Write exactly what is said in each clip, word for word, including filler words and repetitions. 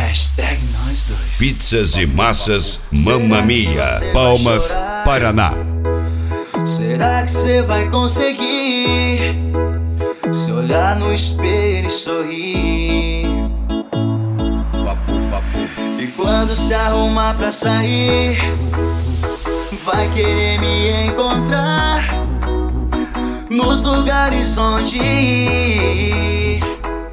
Hashtag nós dois. Pizzas e massas Mamma Mia, Palmas, Paraná. Será que você vai conseguir se olhar no espelho e sorrir? E quando se arrumar pra sair, vai querer me encontrar nos lugares onde ir.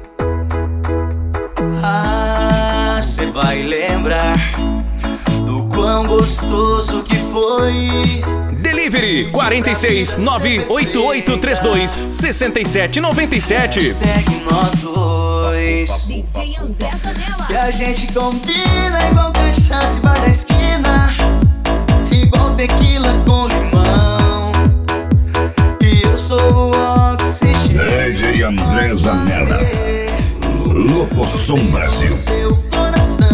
Ah, cê vai lembrar do quão gostoso que foi. Delivery quatro seis nove oito oito três dois seis sete nove sete. Hashtag nós dois. D J André Zanella. Que a gente combina igual cachaça e bar da esquina, igual tequila com limão. E eu sou o oxigênio. D J André Zanella, Locosom Brasil. Seu coração.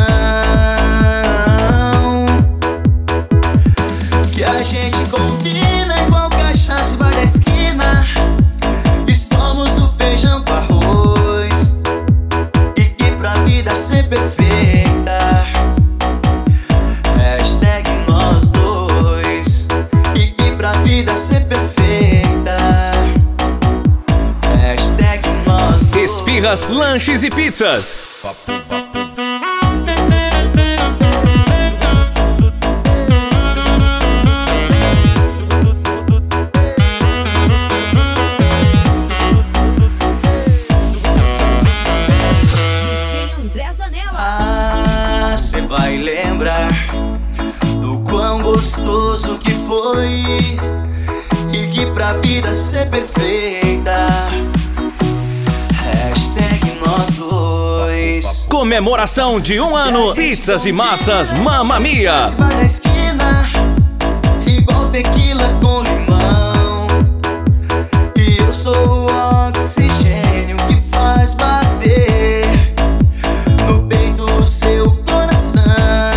Que a gente combina igual cachaça e bar da esquina, e somos o feijão com arroz. E que pra vida ser perfeita, hashtag nós dois. E que pra vida ser perfeita, hashtag nós dois. Esfirras, lanches e pizzas. D J André Zanella. Ah, cê vai lembrar do quão gostoso que foi, e que pra vida ser perfeita, hashtag nós dois. Comemoração de um ano. Pizzas e massas Mamma Mia. Se vai na esquina, igual tequila com limão. E eu sou o oxigênio que faz bater no peito o seu coração.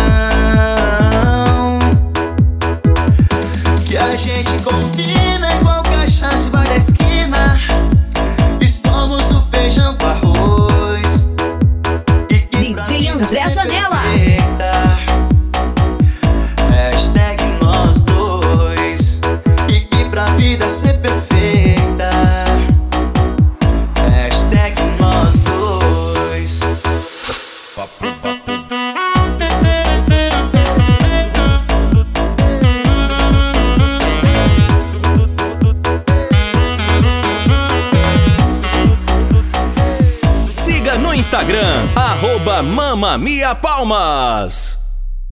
Que a gente combina igual cachaça e vai na esquina, e somos o feijão com arroz. E que pra D J vida André ser Zanella. perfeita, hashtag nós dois. E que pra vida ser perfeita, hashtag nós dois. Siga no Instagram, arroba Mamma Mia Palmas.